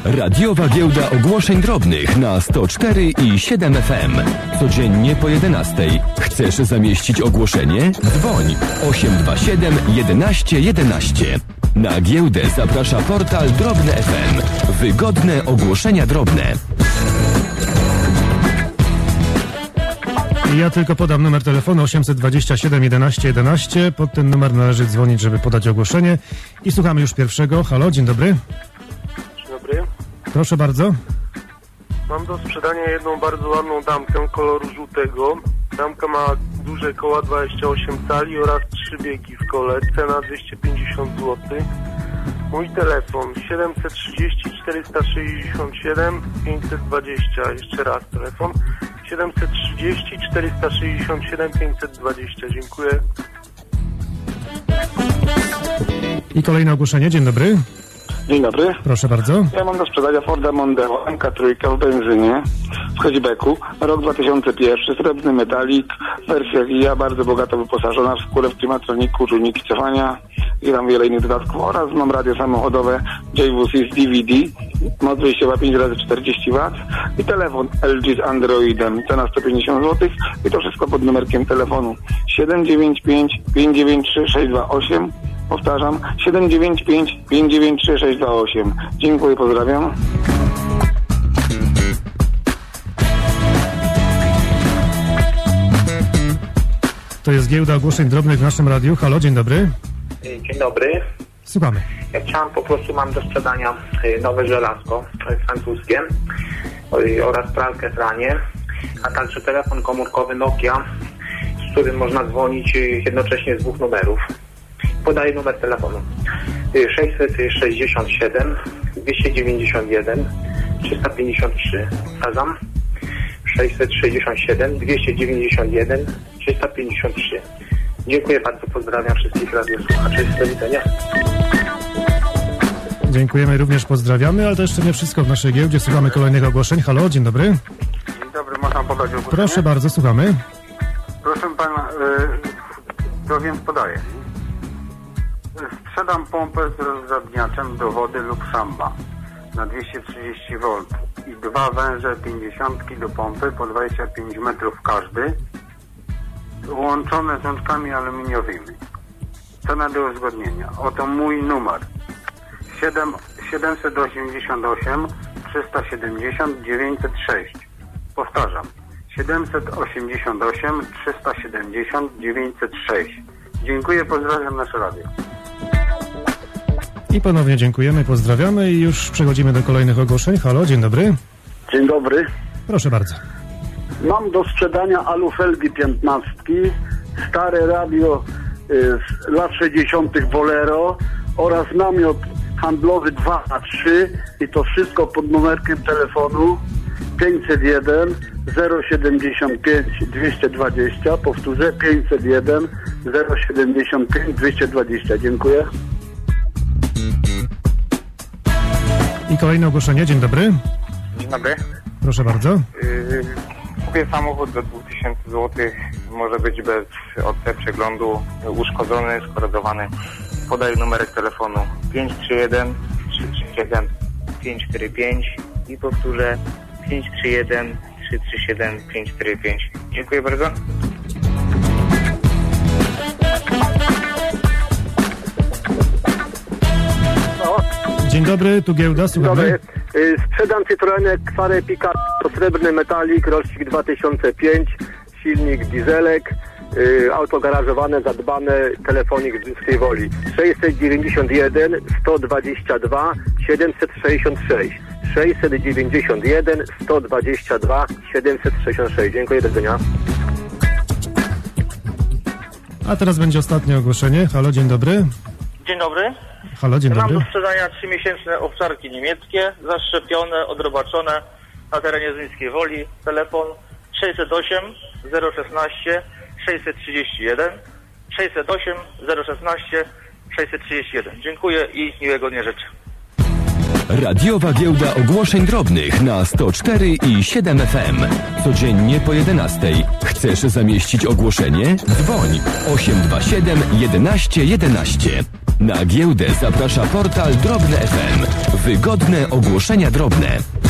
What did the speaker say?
Radiowa Giełda Ogłoszeń Drobnych na 104 i 7 FM. Codziennie po 11. Chcesz zamieścić ogłoszenie? Dzwoń 827 11 11. Na giełdę zaprasza portal Drobne FM. Wygodne ogłoszenia drobne. Ja tylko podam numer telefonu 827 11 11. Pod ten numer należy dzwonić, żeby podać ogłoszenie. I słuchamy już pierwszego. Halo, dzień dobry. Dzień dobry. Proszę bardzo. Mam do sprzedania jedną bardzo ładną damkę koloru żółtego. Damka ma duże koła 28 cali oraz 3 biegi w kole. Cena 250 zł. Mój telefon 730 467 520. Jeszcze raz telefon 730 467 520. Dziękuję. I kolejne ogłoszenie. Dzień dobry. Dzień dobry. Proszę bardzo. Ja mam do sprzedania Forda Mondeo MK3 w benzynie, w hatchbacku, rok 2001, srebrny metalik, wersja GIA, bardzo bogato wyposażona w skórę, w klimatroniku, czujniki cofania i tam wiele innych dodatków oraz mam radio samochodowe JWC z DVD, moc wyjściowa 5x40 W i telefon LG z Androidem, cena 150 zł i to wszystko pod numerkiem telefonu 795 593 628. Powtarzam, 795 593 628. Dziękuję, pozdrawiam. To jest Giełda Ogłoszeń Drobnych w naszym radiu. Halo, dzień dobry. Dzień dobry. Słuchamy. Ja chciałem po prostu, mam do sprzedania nowe żelazko francuskie oraz pralkę pranie, a także telefon komórkowy Nokia, z którym można dzwonić jednocześnie z 2 numerów. Podaję numer telefonu 667 291 353. Powtarzam 667 291 353. Dziękuję bardzo, pozdrawiam wszystkich radiosłuchaczy. Do widzenia. Dziękujemy, również pozdrawiamy, ale to jeszcze nie wszystko w naszej giełdzie. Słuchamy kolejnych ogłoszeń. Halo, dzień dobry. Dzień dobry, można podać ogłoszenie? Proszę bardzo, słuchamy. Proszę pana, to więc podaję. Sprzedam pompę z rozrzadniaczem do wody lub szamba na 230 V i 2 węże 50 do pompy po 25 metrów każdy, łączone z łączkami aluminiowymi. Cena do uzgodnienia. Oto mój numer 788 370 906. Powtarzam 788 370 906. Dziękuję, pozdrawiam nasze radio. I ponownie dziękujemy, pozdrawiamy i już przechodzimy do kolejnych ogłoszeń. Halo, dzień dobry. Dzień dobry. Proszę bardzo. Mam do sprzedania alufelgi 15, stare radio z lat 60. Bolero oraz namiot handlowy 2x3 i to wszystko pod numerkiem telefonu 501 075 220. Powtórzę 501 075 220. Dziękuję. I kolejne ogłoszenie. Dzień dobry. Dzień dobry. Proszę bardzo. Kupię samochód do 2000 zł. Może być bez OC, przeglądu, uszkodzony, skorodowany. Podaję numerek telefonu 531 337 545 i powtórzę 531 337 545. Dziękuję bardzo. Dzień dobry, tu Giełda, słuchamy. Sprzedam Citroenę Xare Picasso, srebrny metalik, rocznik 2005, silnik dieselek, auto garażowane, zadbane, telefonik z tej woli 691 122 766 691 122 766. Dziękuję, do widzenia. A teraz będzie ostatnie ogłoszenie. Halo, dzień dobry. Dzień dobry. Halo, dzień Mam dobry. do sprzedania 3-miesięczne owczarki niemieckie, zaszczepione, odrobaczone na terenie Zduńskiej Woli. Telefon 608 016 631 608 016 631. Dziękuję i miłego dnia życzę. Radiowa Giełda Ogłoszeń Drobnych na 104 i 7 FM. Codziennie po 11. Chcesz zamieścić ogłoszenie? Dzwoń 827 11 11. Na giełdę zaprasza portal Drobne FM. Wygodne ogłoszenia drobne.